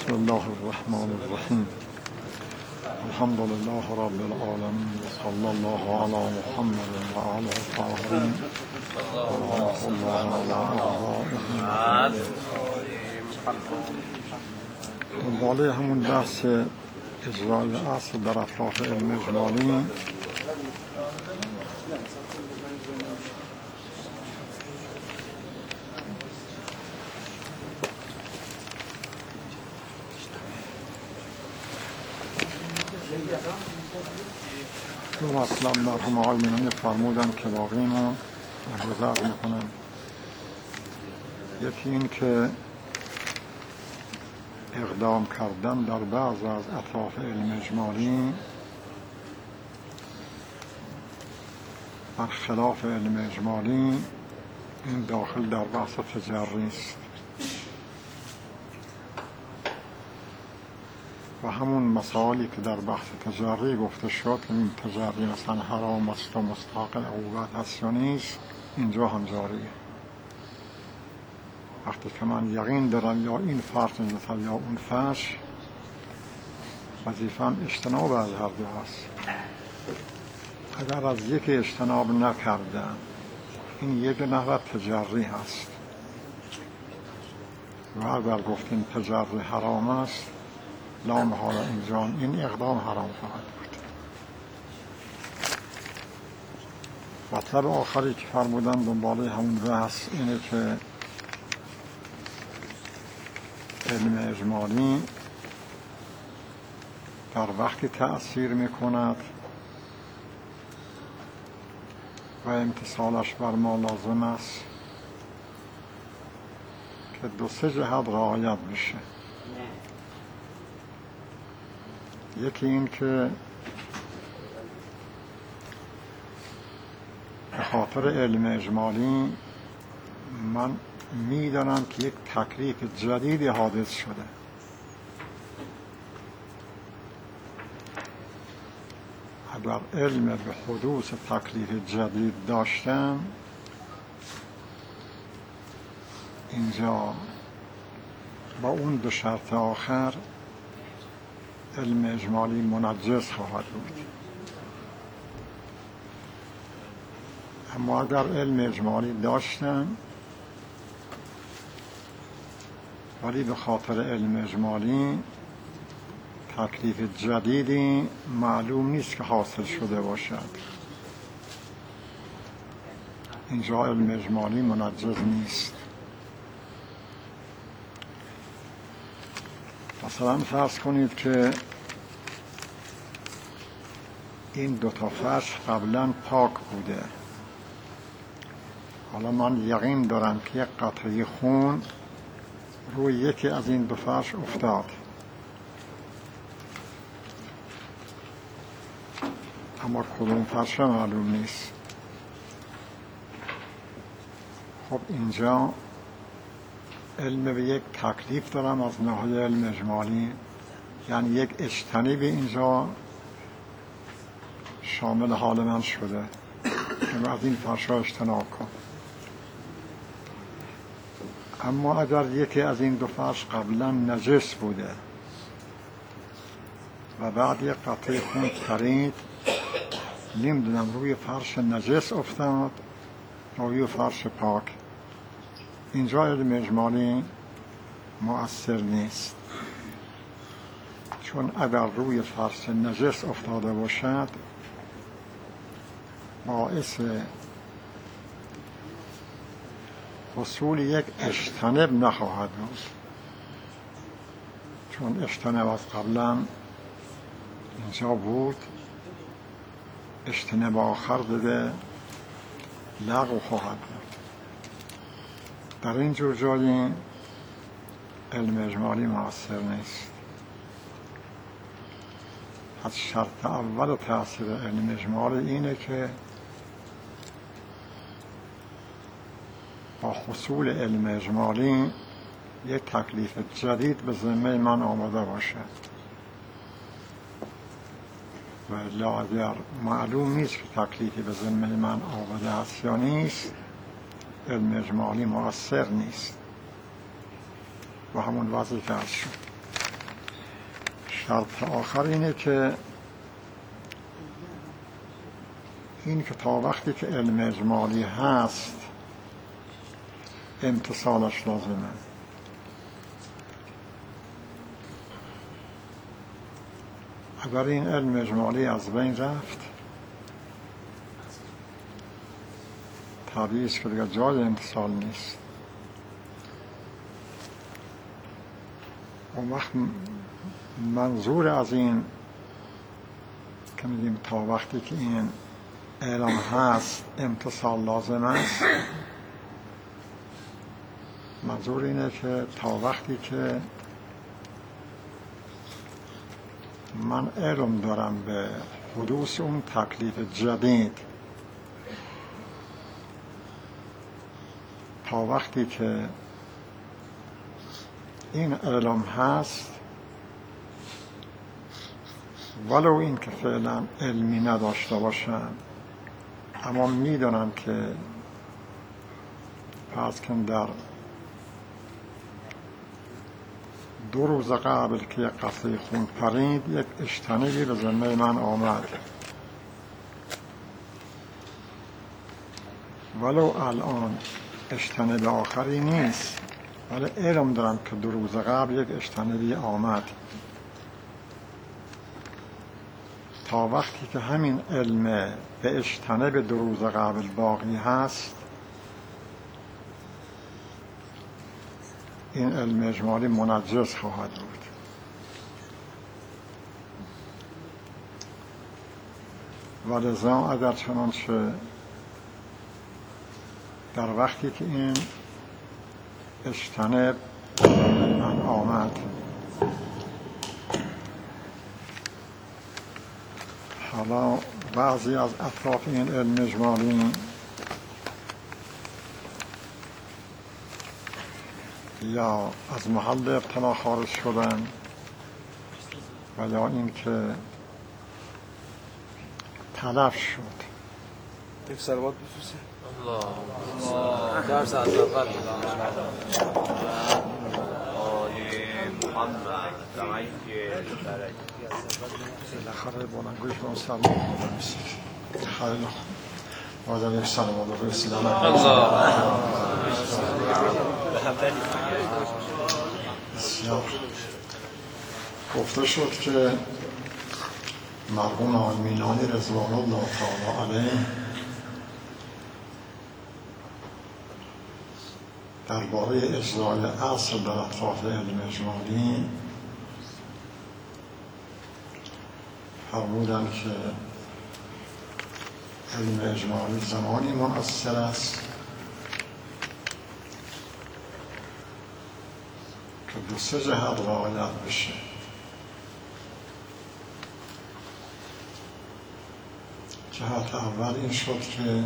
بسم الله الرحمن الرحیم. الحمد لله رب العالمین و صلی الله علی محمد و آله الطاهرین و رحمة الله علی اعضائهم. دنباله همون بحث اجرای اصل در اطراف علم اجمالی دو اصلا مرحوم آقای مینانی فرمودن که باقی ما گذر میکنن. یکی این که اقدام کردن در بعض از اطراف علم اجمالی بر خلاف علم اجمالی این داخل در بحث تجری است و همون مسائلی که در بحث تجری گفته شد که این تجری مثلا حرام است و مستحق عقوبت هست یا نیست، اینجا هم جاریه. وقتی که من یقین دارم یا این فرش نجات یا اون فرش، وظیفه‌ام اجتناب از هر دو هست. اگر از یکی اجتناب نکردم، این یک نوع تجری هست و اگر گفتیم تجری حرام است، لا محاله اینجا این اقدام حرام خواهد بود. مطلب آخری که فرمودن دنباله همون بحث اینه که علم اجمالی در وقتی تأثیر میکند و امتصالش بر ما لازم است که دو سه جهت رعایت بشه. یکی این که به خاطر علم اجمالی من میدانم که یک تکلیف جدیدی حادث شده. اگر علم به حدوث تکلیف جدید داشتم، اینجا با اون دو شرط آخر علم اجمالی منجز خواهد بود. اما اگر علم اجمالی داشتم ولی به خاطر علم اجمالی تکلیف جدیدی معلوم نیست که حاصل شده باشد، اینجا علم اجمالی منجز نیست. مثلا فرض کنید که این دو تا فرش قبلا پاک بوده. حالا من یقین دارم که یک قطره خون روی یکی از این دو فرش افتاد. اما کدوم فرش معلوم نیست. خب اینجا علم به یک تکلیف دارم از ناحیه علم اجمالی، یعنی یک اجتناب اینجا شامل حال من شده که از این فرشا اجتناب کن. اما اگر یکی از این دو فرش قبلا نجس بوده و بعد یک قطره خون پرید، نمیدونم روی فرش نجس افتاد روی فرش پاک، اینجا علم اجمالی مؤثر نیست. چون اگر روی فرش نجس افتاده باشد باعث حصول یک اجتناب نخواهد بود، چون اجتناب از قبلا اینجا بود، اجتناب آخر دیگه لغو خواهد بود. در این جور جایی علم اجمالی مؤثر نیست. از شرط اول تأثیر علم اجمالی اینه که با حصول علم اجمالی یک تکلیف جدید به ذمه من آمده باشد. و الا اگر معلوم نیست که تکلیفی به ذمه من آمده است یا نیست، علم اجمالی مؤثر نیست و همون وضعی که هست شد. شرط آخر اینه که این که تا وقتی که علم اجمالی هست امتصالش لازمه. اگر این علم اجمالی از بین رفت طبیعی است که دیگر جای امتصال نیست. اون وقت منظور از این که میگیم تا وقتی که این علم هست امتصال لازم است، منظور اینه که تا وقتی که من علم دارم به حدوث اون تکلیف جدید، تا وقتی که این علم هست، ولو این که فعلا علمی نداشته باشم اما میدونم که پس کن در 2 روز قبل که یک قطره خون پرید یک اشتنگی به ذمه من آمد، ولو الان اشتنگ آخری نیست ولی علم دارم که 2 روز قبل یک اشتنگی آمد. تا وقتی که همین علم به اشتنگ 2 روز قبل باقی هست این علم اجمالی منجز خواهد بود. ولذا اگر چنانچه در وقتی که این اشتنه من آمد حالا بعضی از اطراف این علم اجمالی یا از محل ابتلا خارج شدن و یا این که تلف شد. یک صلوات بفرستید. الله درس از اول محمد بالاخره بلندگوش به اون سلام بفرستید. خیلی خوب. آدم یک سلام بفرستید. بسیار گفته شد که مرحوم آقای میلانی رضوان الله تعالی علیه درباره اجزای اصل در اطراف علم اجمالی فرمودند که علم اجمالی زمانی مؤثر است که 2 جهت رعایت بشه. جهت اول این شد که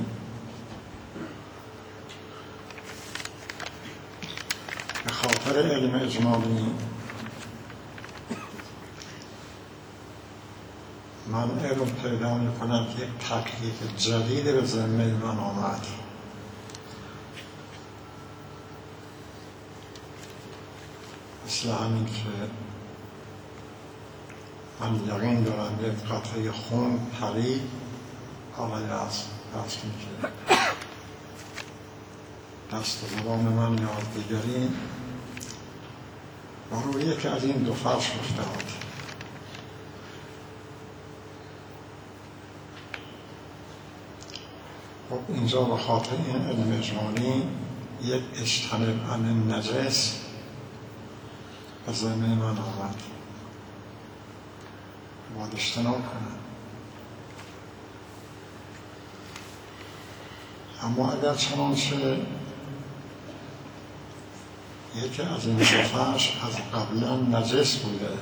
به خاطر علم اجمالی من علم پیدا میکنم که یک تکلیف جدید به ذمه من آمد. مثل همین که من یقین دارم یک قطره خون پرید، حالا یاست که دست زبان من یا دیگری و روی یکی از این 2 فرش افتاد. خب اینجا به خاطر این علم اجمالی یک اجتناب عن نجس به ذمه من آمد، باید اجتناب کنم. اما اگر چنانچه یکی از این 2 فرش از قبلا نجس بوده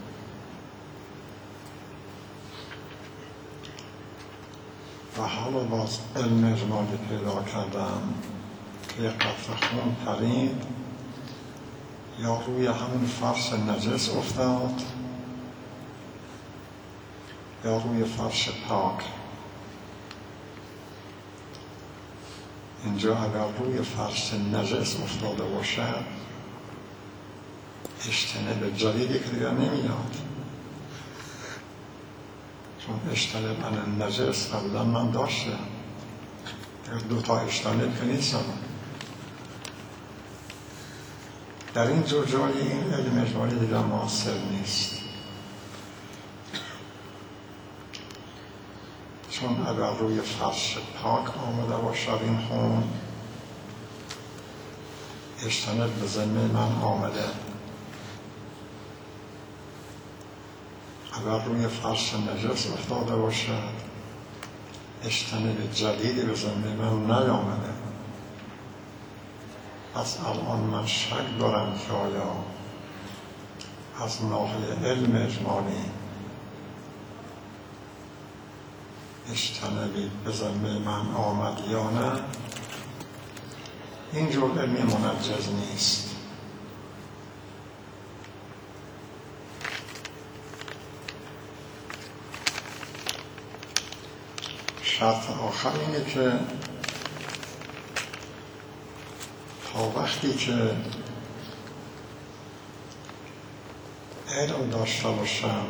و حالا باز علم اجمالی پیدا کردم که یک قطره خون پرید یا روی همون فرش نجس افتاد یا روی فرش پاک. اینجا اگر روی فرش نجس افتاده باشد اجتناب جدیدی که دیگر نمیاد، چون اجتنب عن النجس قبلا من داشتم، دوتا اجتنب که نیستم. در این جور جایی این علم اجمالی دیگر موثر نیست، چون اگر روی فرش پاک آمده باشد این خون، اجتنب به ذمه من آمده. اگر روی فرش نجس افتاده باشد، اجتنب جدیدی به ذمه من نیامده. پس الان من شک دارم که آیا از ناحیه علم اجمالی اجتنبی به ذمه من آمد یا نه. اینجور علمی منجز نیست. شرط آخر اینه که تا وقتی که علم داشته باشم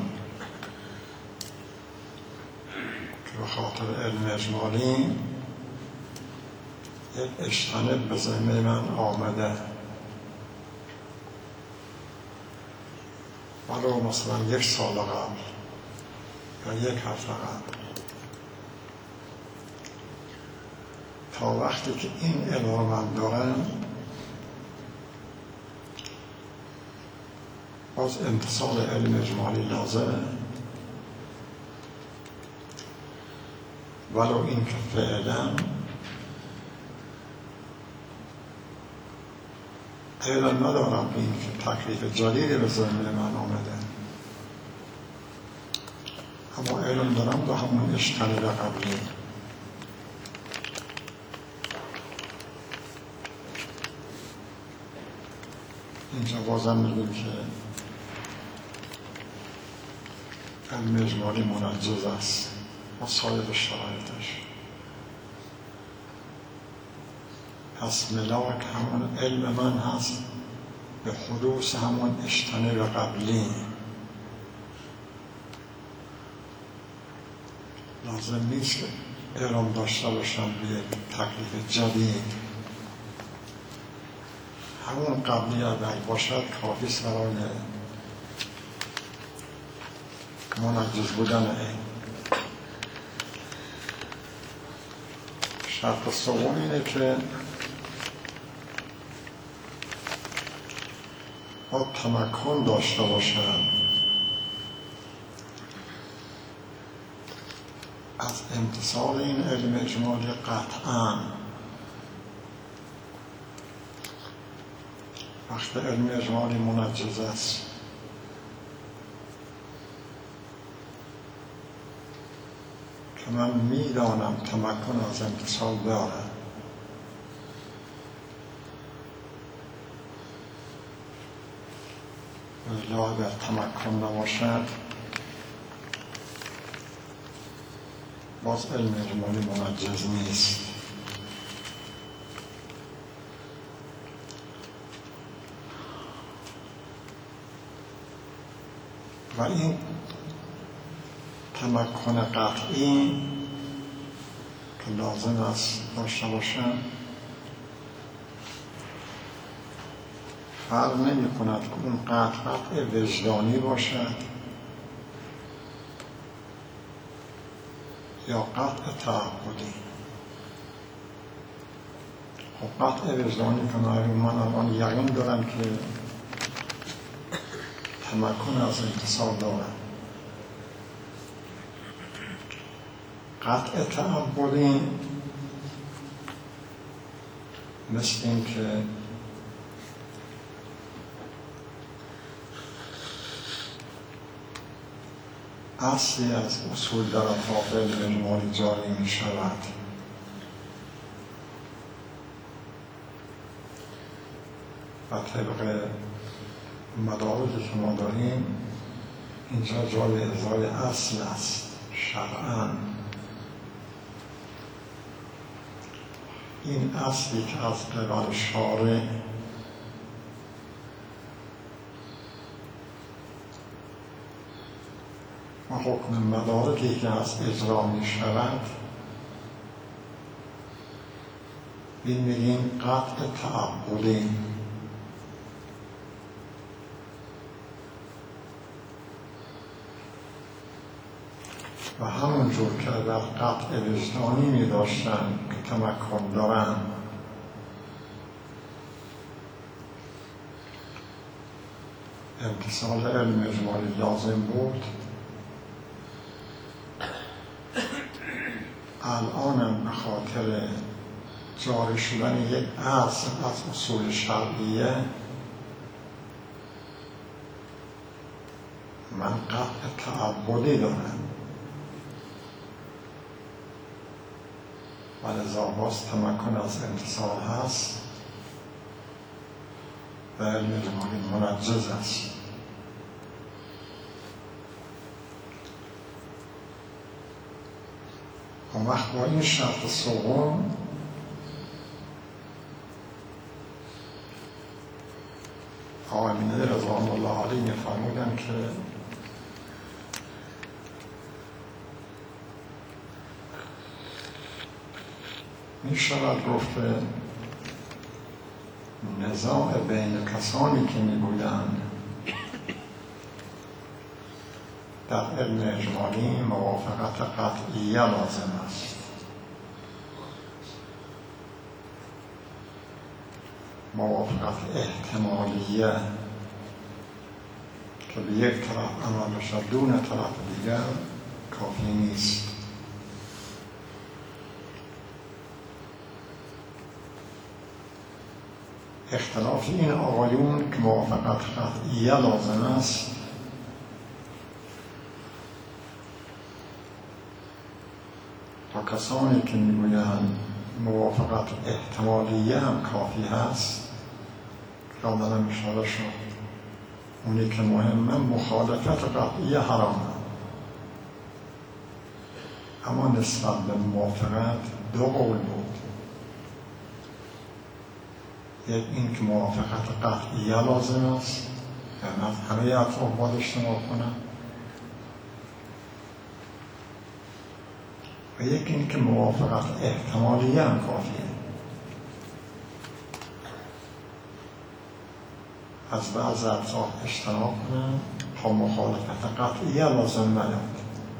که به خاطر علم اجمالی یک اجتنب به ذمه من آمده، ولو مثلا 1 سال قبل یا 1 هفته قبل، تا وقتی که این علم رو من دارم باز امتصال علم اجمالی لازمه، ولو این که فعلا علم ندارم این که تکلیف جدیدی به ذهن من آمده، اما علم دارم به همون اجتناب قبلی. اینجا بازم میگیم که علم اجمالی منجز است با سایر شرایطش. پس ملاک همون علم من هست به خلوص همون اجتناب قبلی. لازم نیست که علم داشته باشم به تکلیف جدید. همون قبلی اگر باشد کافی است برای منجز بودن علم. شرط سوم اینه که با تمکن داشته باشم از امتصال این علم اجمالی قطعاً. وقت علم اجمالی منجز است که من میدانم تمکن از امتصال دارم، ولی اگر تمکن نباشد باز علم اجمالی منجز نیست. و این تمکن قطعی که لازم است داشته باشم فرق نمی کند که اون قطع وجدانی باشد یا قطع تعبدی. خب قطع وجدانی که من الان یقین دارم که تمکن از امتصال دارم. قطع تعبدی مثل این که اصلی از اصول در اطراف علم اجمالی جاری می شود. و طبق مدارکی که ما داریم اینجا جای ازای اصل است شرعاً. این اصلی که از قبل شارع و حکم مدارکی که از اجرا می شود این میگیم قطع تعبدی. و همونجور که در قطع وجدانی می داشتن که تمکن دارن، امتصال علم اجمالی لازم بود، الانم به خاطر جاری شدن یک اصل از اصول شرعیه من قطع تعبدی دارم و لذا باز تمکن از امتصال هست و علم اجمالی منجز است. اون وقت با این شرط سوم آقای مینه رضوان الله علیه می‌فرمودند که می‌شود گفته نزاع بین کسانی که می‌گویند در علم اجمالی موافقت قطعیه لازم است، موافقت احتمالیه که به یک طرف عمل بشد دون طرف دیگر کافی نیست. اختلاف این آقایون که موافقت قطعیه لازم است و کسانی که میگویند موافقت احتمالیه هم کافی هست که آمدن اشاره شد. اونی که مهمه مخالفت قطعیه حرامه، اما نسبت به موافقت دو قول بود. یک این که موافقت قطعیه لازم است، یعنی همه اطراف باید اجتماع کنن، و یک این که موافقت احتمالیه هم کافیه. از بعض اطراف اجتناب کنن تا مخالفت قطعیه لازم نیاد.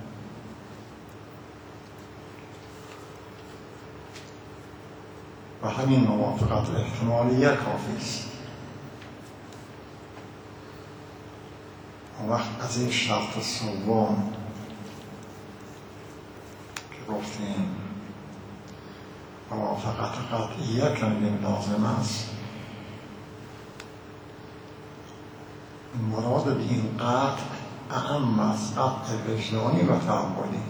و همین موافقت احتمالیه کافی است. اون وقت از این شرط سوم که گفتیم موافقت قطعیه که لازم است، مراد به این قطع اعم از قطع وجدانی و تعبدی.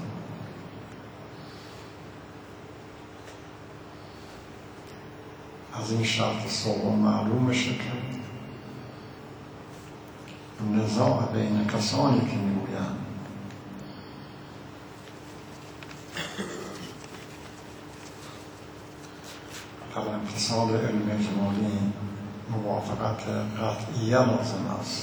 از این شرط سوم معلوم میشه که نزاع بین کسانی که میگویند در امتصال علم اجمالی موافقت قطعیه لازم است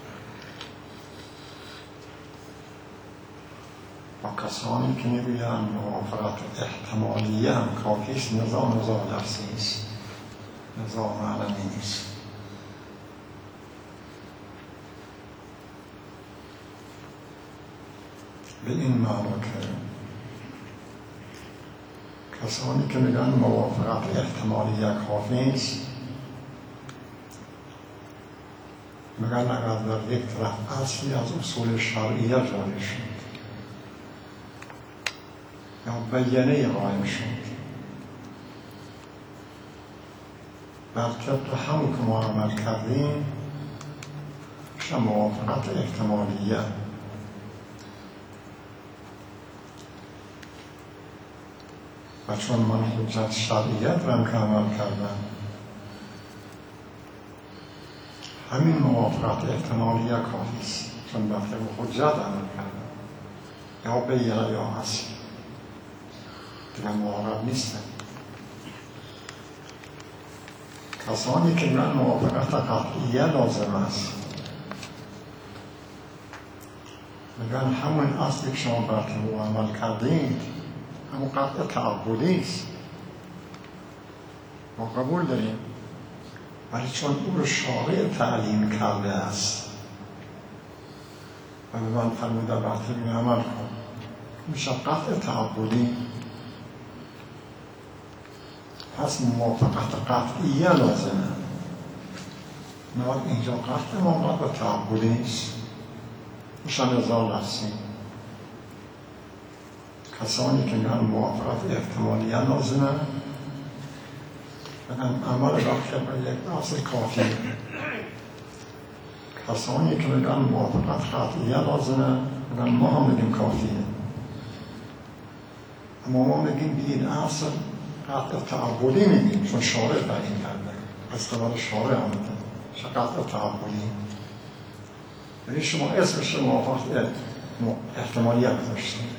و کسانی که میگویند موافقت احتمالیه هم کافی است، نزاع لفظی است، نزاع معنوی نیست. به این معنی که کسانی که میگن موافقت احتمالیه کافی است، میگن اگر در یک طرف اصلی از اصول شرعیه جاری شد یا بیانیه قائم شد، بلکه تو همون که ما عمل کردیم میشه موافقت احتمالیه. و چون من حجت شرعیت رو که عمل کردم، همین موافقت احتمالیه کافی است، چون بلکه به حجت عمل کردم یا بیانیه یا اصل دیگه معارض نیستن. کسانی که من موافقت قطعیه لازم است میگن همون اصلی که شما براتون رو عمل کردید همون قطع تعبدی است. ما قبول داریم، ولی چون او رو شارع تعلیم کرده است و به من فرموده براتون رو عمل کن، میشه قطع تعبدی. پس موافقت قطعیه لازمه. نه اینجا قطع موافقت تعبدی است، میشه نظام لفظی. کسانی که میگن موافقت احتمالیه لازمه بگن عمل وقت به یک اصل کافی. کسانی که میگن موافقت قطعیه لازمه بگن ما هم میگیم کافیه. اما ما میگیم به این اصل قطع تعبدی میگیم، چون شارع تعیین کرده، از قبل شارع آمده قطع تعبدی. یعنی شما اسمش موافقت احتمالیه گذاشتید،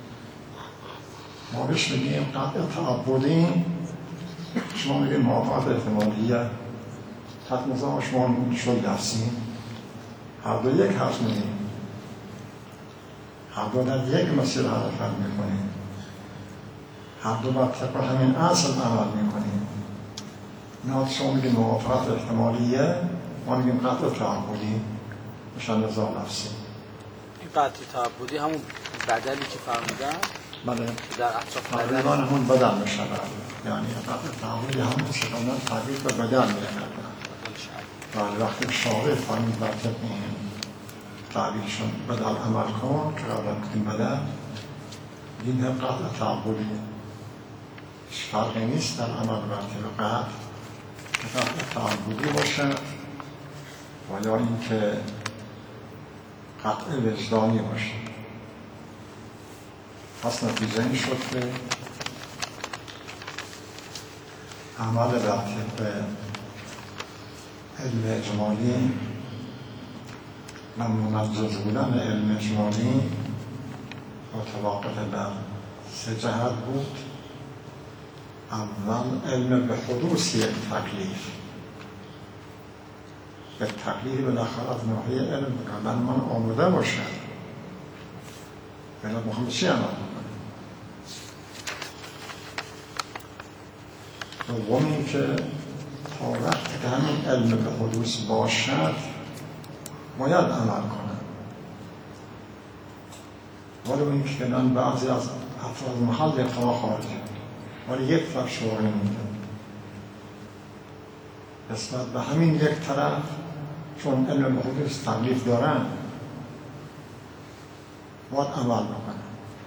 ما بهش میگیم قطع تعبدی، شما میگیم موافقت احتمالیه. تحت نظام شما شد لفظی، هر دو یک حرف میگیم، هر دو در یک مسیر حرکت میکنیم، هر دو بر طبق همین اصل عمل میکنیم. نه شما میگیم موافقت احتمالیه، ما میگیم قطع تعبدی، میشه نظام لفظی. این قطع تعبدی همون بدلی که فرمودن؟ بله، در اطراف بدل همون بدل میشه. یعنی قطع تعبدی همون سکنن تغییر به بدل میکنن. ولی وقتی شارع فرمود بر طبق این تعبیرشون بدل عمل کن که قبل کدیم بدل، این هم قطع تعبدی. فرقی نیست در عمل بر طبق قطع تعبدی باشه و یا اینکه قطع وجدانی باشه. پس نتیجه این شد که عمل بر طبق علم اجمالی و منجز بودن علم اجمالی متوقف بر سه جهت بود. اول علم به حدوث یک تکلیف، یک تکلیف بالاخره از ناحیه علم بقدر من آموده باشد بلا مهم چی عمل بکنه. دوم این که تا وقتی که همین علم به حدوث باشد باید عمل کنه، ولی این که من بعضی از افراد محل اقتضا خارجه ولی یک طرف شعور نمیده. نسبت به همین یک طرف چون علم به حدوث تکلیف دارن باید عمل بکنن.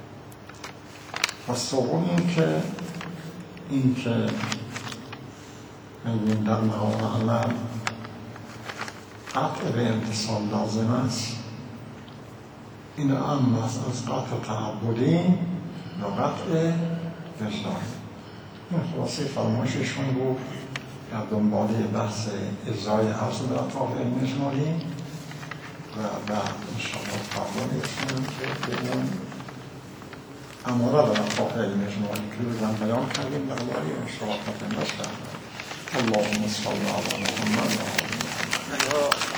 و سوم این که میگویم در مقام عمل قطع به امتصال لازم است. این هم از قطع تعبدی و قطع وجدانی. این خلاصه فرمایششون بود در دنبال بحث اجرای اصل در اطراف علم اجمالی و بعد انشاءالله فرمایشون که به اون اماره در اطراف علم اجمالی که بودن بیان کردیم در باری انشاءالله تفهم بشتر. اللهم صل علی محمد و آل محمد.